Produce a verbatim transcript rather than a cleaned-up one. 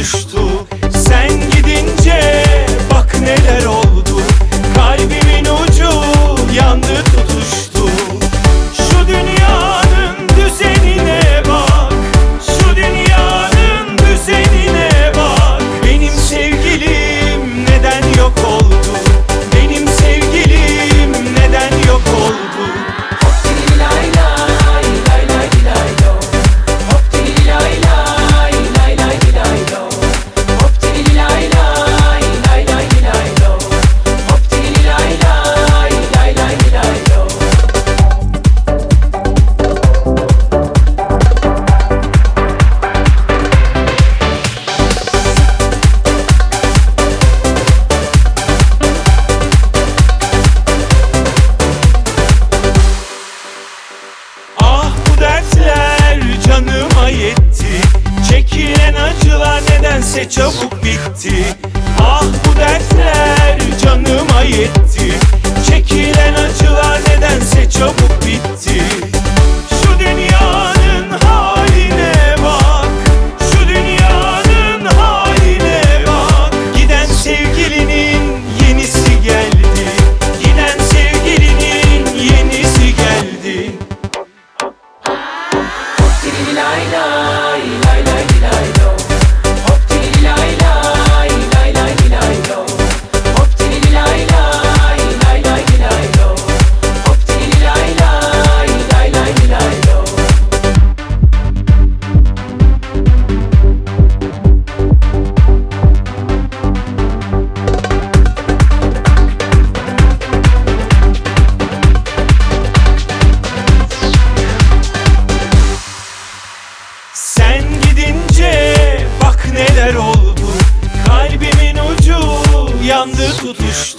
tutuştu. Sen gidince bak neler oldu. Kalbimin ucu yandı tutuştu. Şu dünyanın düzenine bak, şu dünyanın düzenine bak. Benim sevgilim neden yok oldu? Benim sevgilim neden yok oldu? Canıma yetti. Çekilen acılar nedense çabuk bitti. Ah bu dertler canıma yetti. Çekilen acılar nedense çabuk bitti. Şu dünyanın haline bak, şu dünyanın haline bak. Giden sevgilinin yenisi geldi. Giden sevgilinin yenisi geldi. Sen gidince bak neler oldu. Kalbimin ucu yandı tutuştu.